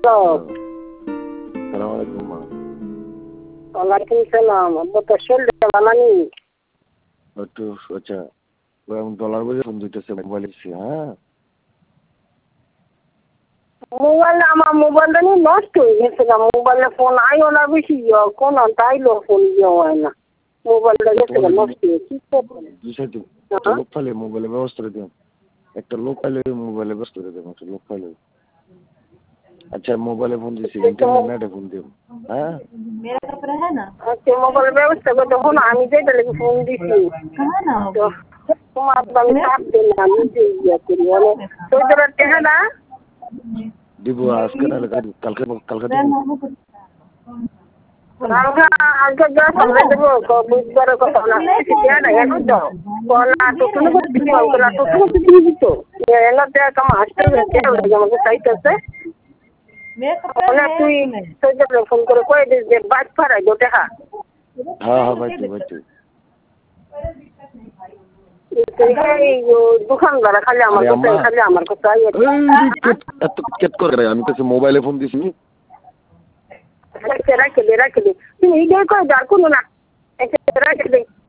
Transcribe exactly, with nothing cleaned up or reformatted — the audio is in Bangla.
হ্যালো। সালাম আলাইকুম মা। ওয়ালাইকুম সালাম। আব্বা তোর শরীরটা ভালো নেই? একটু আচ্ছা আমি ডলার বুঝে ফোন দিতেছে মোবাইল দিচ্ছি হ্যাঁ। মোবাইল আমার মোবাইলটা নিয়ে নষ্ট হয়ে গেছে গা। মোবাইলে ফোন আইও না বেশি কোন তাইলো ফোন দিয়ে হয় না। মোবাইলটা গেছে গা নষ্ট হয়ে কি করবো? দুই সাইডে একটা হ্যাঁ? লোক পাইলে মোবাইলের ব্যবস্থা করে দিন। একটা লোক পাইলে মোবাইলের ব্যবস্থা করে দেন একটা লোক পাইলে। আচ্ছা মোবাইলে ফোন দিছি ইন্টারনেট নেটে ফোন দিন হ্যাঁ। আচ্ছা মোবাইলের ব্যবস্থা করতে ফোন আমি যেটা লেগে ফোন দিছি তো তোমার তো আমি চাপ দিই না নিজে ইয়ে করি মানে তোদের টেহা না দিব আজকে নাহলে কালকে কালকে কালকে দিব। কালকে আজকে গ্যাস আমরা দেবো বুধবারের কথা না টেহা না এখন তো কলা তো কোনো কিছু দিও কলা তো কোনো কিছু দিবি তো এলা টেহা কাম আসতে টেহা আমাকে চাইতেছে তুই তোদের ফোন করে কয়ে দিস যে বাদ ফারাই দো টেহা হ্যাঁ হ্যাঁ বাইতে বাইতে দোকানদার খালি আমার কথা খালি আমার কথা এত কেট করে আমি কাছে মোবাইলে ফোন দিছি রাখে দে রাখে দে তুমি এই করে যার কোনো না রাখে দে